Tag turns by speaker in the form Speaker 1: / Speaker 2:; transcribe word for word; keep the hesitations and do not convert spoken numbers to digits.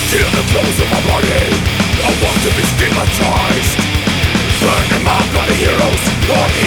Speaker 1: Tear the clothes of my body. I want to be stigmatized. Burn them out, bloody heroes. Lord,